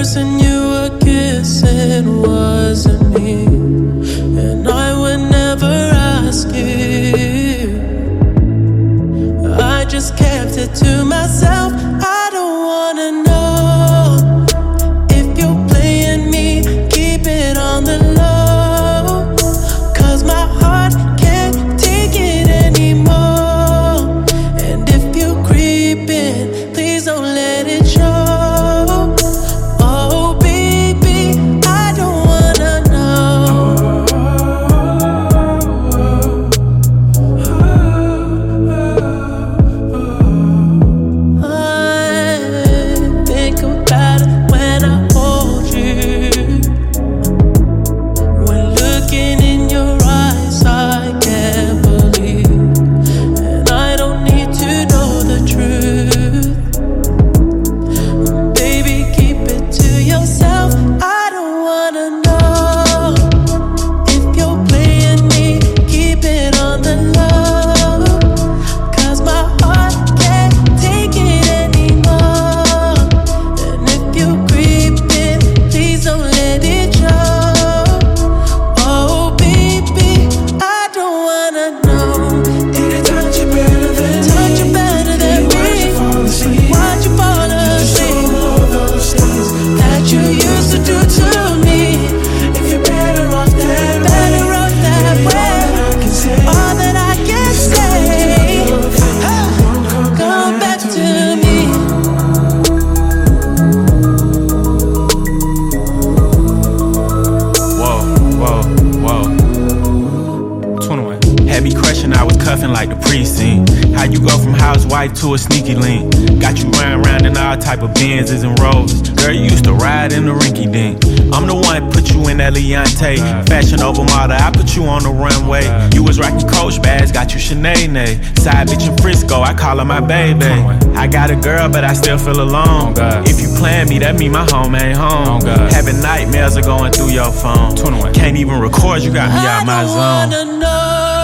person you were kissing wasn't me, and I would never ask you. I just kept it to myself. I don't wanna know if you're playing me. Keep it on the low, 'cause my heart can't take it anymore. And if you're creeping, please don't let it show. Like the precinct. How you go from housewife to a sneaky link? Got you riding around in all type of Benzes and Rovers. Girl, you used to ride in the rinky dink. I'm the one put you in that Leontay. Fashion over model, I put you on the runway. You was rocking Coach bags, got you Sinead. Side bitch in Frisco, I call her my baby. I got a girl, but I still feel alone. If you plan me, that mean my home ain't home. Having nightmares are going through your phone. Can't even record, you got me out my zone. I don't wanna know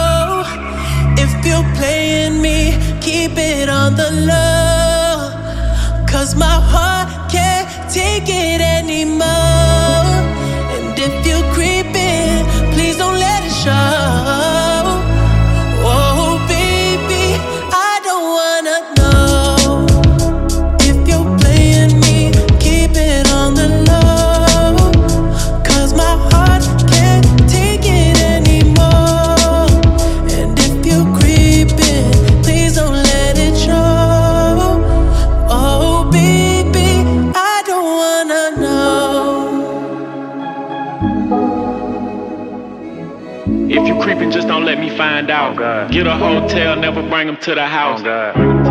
if you're playing me. Keep it on the low, 'cause my heart can't take it anymore. And if you're creeping, please don't let it show. Oh baby, I don't wanna know if you're playing me. Keep it on the low, 'cause my heart can't take it anymore. And if you're creeping, please don't let it show. Oh baby, I don't wanna know. If you creeping, just don't let me find out. Get a hotel, never bring them to the house.